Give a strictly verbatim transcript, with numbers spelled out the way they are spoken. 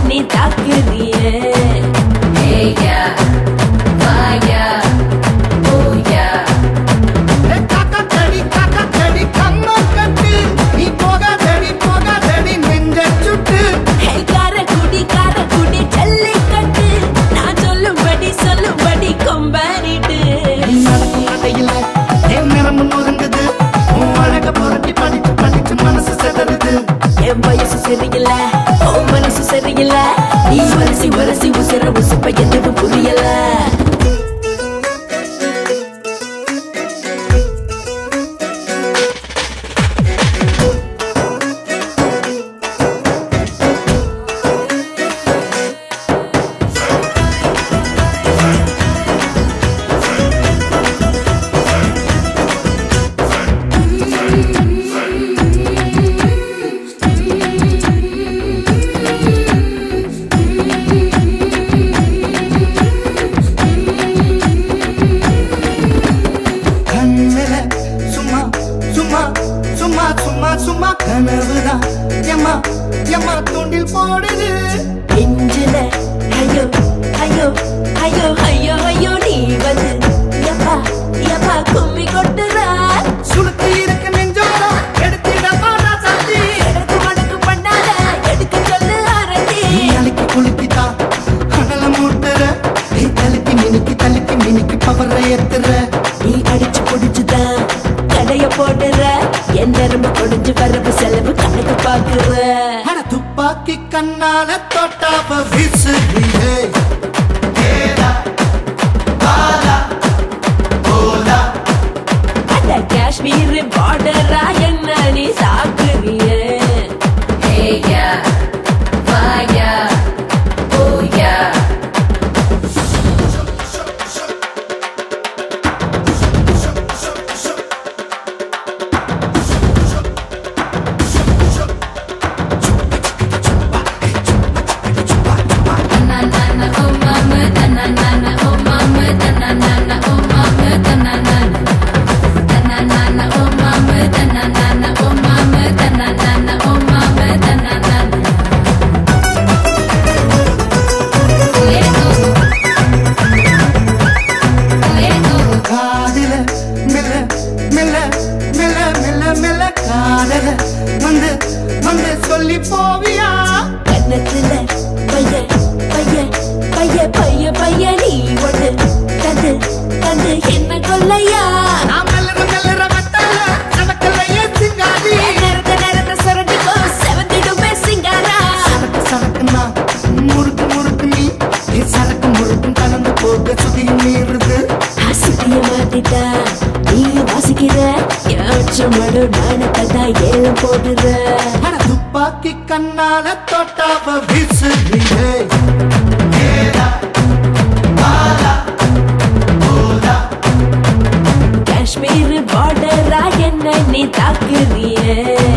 நீ தாக்குறிய. என் வயசு சரியில்ல, உன் மனசு சரியில்ல, நீ வரிசி வரிசி உசிர உசுப்ப எதுவும் புரியல. சும்மா கனவுதான் எம்மா எம்மா தூண்டில் போடுது நெஞ்சில. ஐயோ ஐயோ ஐயோ ஐயோ ஐயோ நீ வந்து எப்பா எப்பா கும்மி கொட்டுற. சுளுக்கு இருக்க நெஞ்சோட எடுத்திடமா சாத்தி எடுத்து மடக்கு பண்ணாத எடுக்க சொல்லு அரட்டி. அழுக்கி குளிக்கிட்டா அனல மூட்டுற, நீ தலுக்கி மினுக்கி தலுக்கி மினுக்கி பவர ஏத்துற. நீ அடிச்சு புடிச்சுதான் கடைய போடுற, என் நரம்பு கொடிஞ்சு வரவு செலவு கணக்கு பாக்குற. துப்பாக்கி கண்ணால தொட்டாப்ப வீசுறியே. அட காஷ்மீர் பார்டரா என்ன நீ தாக்குறிய. வந்து வந்து சொல்லி போவியா கண்ணத்துல பைய பைய பைய பைய பைய நீ ஒண்ணு தந்து தந்து என்ன கொல்லையா. நான் மெல்லற மெல்லற வட்டால சடக்கலையே சிங்காரி. நேரத்த நேரத்த சரண்டிக்கோ செவந்திடுமே சிங்காரா. சடக்கு சடக்குன்னா முறுக்கு முறுக்கு நீ சடக்கு முறுக்கும் கலந்து போக சுதியும் மீறுது. சுதிய மாத்திட்டா நீ வாசிக்கிற மடு நாணத்தான் ஏலம் போடுற. துப்பாக்கி கண்ணால தொட்டாவ வீசுறியே. காஷ்மீர் பார்டரா என்ன நீ தாக்குறிய.